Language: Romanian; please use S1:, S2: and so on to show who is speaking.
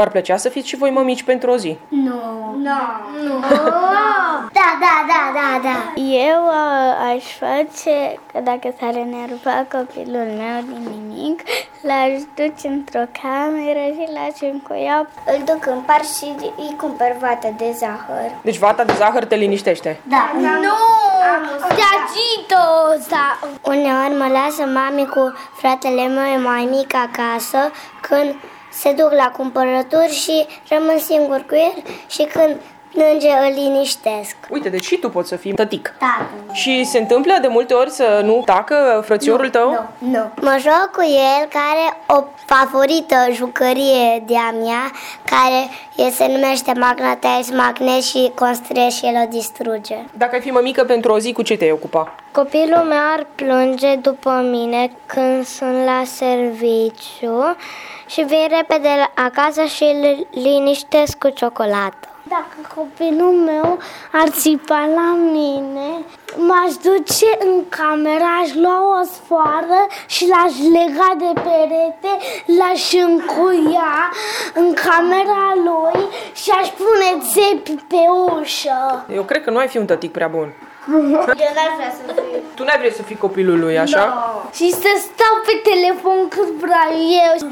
S1: V-ar plăcea să fiți și voi mămici pentru o zi?
S2: Nu. Da.
S3: Eu aș face că dacă s-ar enerva copilul meu din nimic, l-aș duce într-o cameră și l-aș încuia.
S2: Îl duc în parc și îi cumpăr vată de zahăr.
S1: Deci vata de zahăr te liniștește?
S2: Da.
S3: Nu! Te agită!
S2: Uneori mă lasă mami cu fratele meu mai mic acasă când se duc la cumpărături și rămân singur cu el și când plânge îl liniștesc.
S1: Uite, deci și tu poți să fii tătic.
S2: Tată.
S1: Și se întâmplă de multe ori să nu tacă frățiorul tău?
S2: Nu. Mă joc cu el, care o favorită jucărie de-a mea, care se numește magnet și construie și el o distruge.
S1: Dacă ai fi mămică pentru o zi, cu ce te-ai ocupa?
S3: Copilul meu ar plânge după mine când sunt la serviciu și vin repede acasă și îl liniștesc cu ciocolată. Dacă copilul meu ar țipa la mine, m-aș duce în cameră, aș lua o sfoară și l-aș lega de perete, l-aș încuia în camera lui și aș pune țepi pe ușă.
S1: Eu cred că nu ai fi un tătic prea bun.
S2: Eu n-aș vrea să fiu.
S1: Tu n-ai vrea să fii copilul lui, așa?
S3: Și să stau pe telefon cât vreau eu.